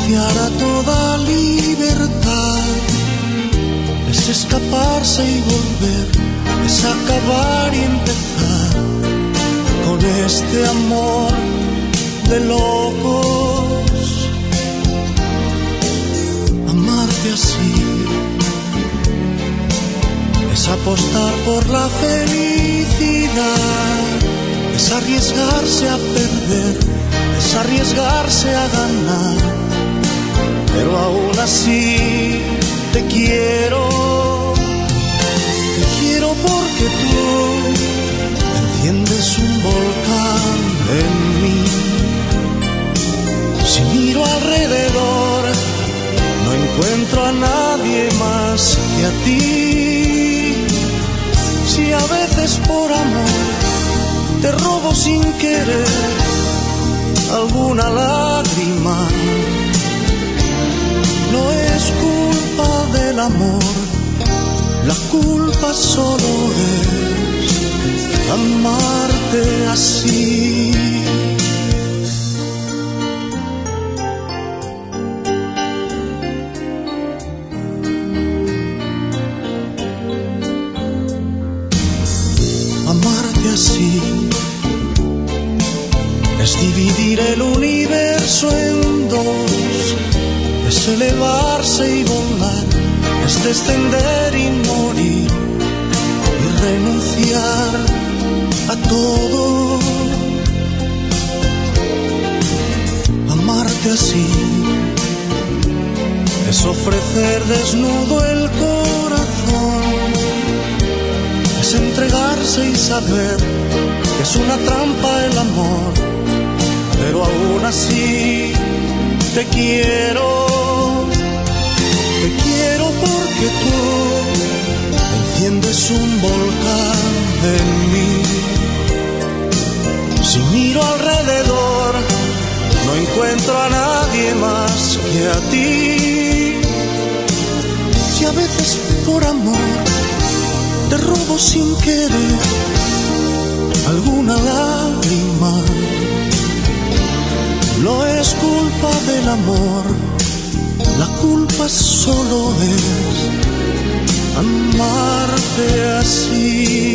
renunciar a toda libertad, es escaparse y volver, es acabar y empezar con este amor de locos. Amarte así es apostar por la felicidad, es arriesgarse a perder, es arriesgarse a ganar, pero aún así te quiero porque tú enciendes un volcán en mí. Si miro alrededor, no encuentro a nadie más que a ti. Si a veces por amor te robo sin querer alguna lágrima, no es culpa del amor, la culpa solo es amarte así. Amarte así es dividir el universo en dos, es elevarse y volar, es descender y morir y renunciar a todo. Amarte así es ofrecer desnudo el corazón, es entregarse y saber que es una trampa el amor, pero aún así te quiero porque tú enciendes un volcán en mí. Si miro alrededor, no encuentro a nadie más que a ti. Si a veces por amor te robo sin querer alguna lágrima, no es culpa del amor, la culpa solo es amarte así.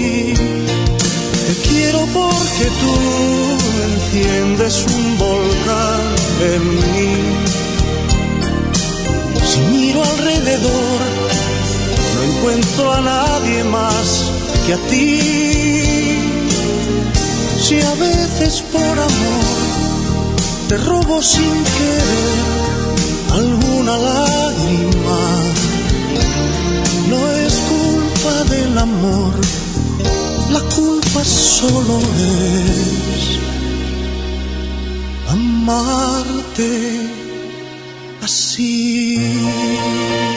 Te quiero porque tú enciendes un volcán en mí. Si miro alrededor, no encuentro a nadie más que a ti. Si a veces por amor te robo sin querer alguna lágrima, no es culpa del amor, la culpa solo es amarte así.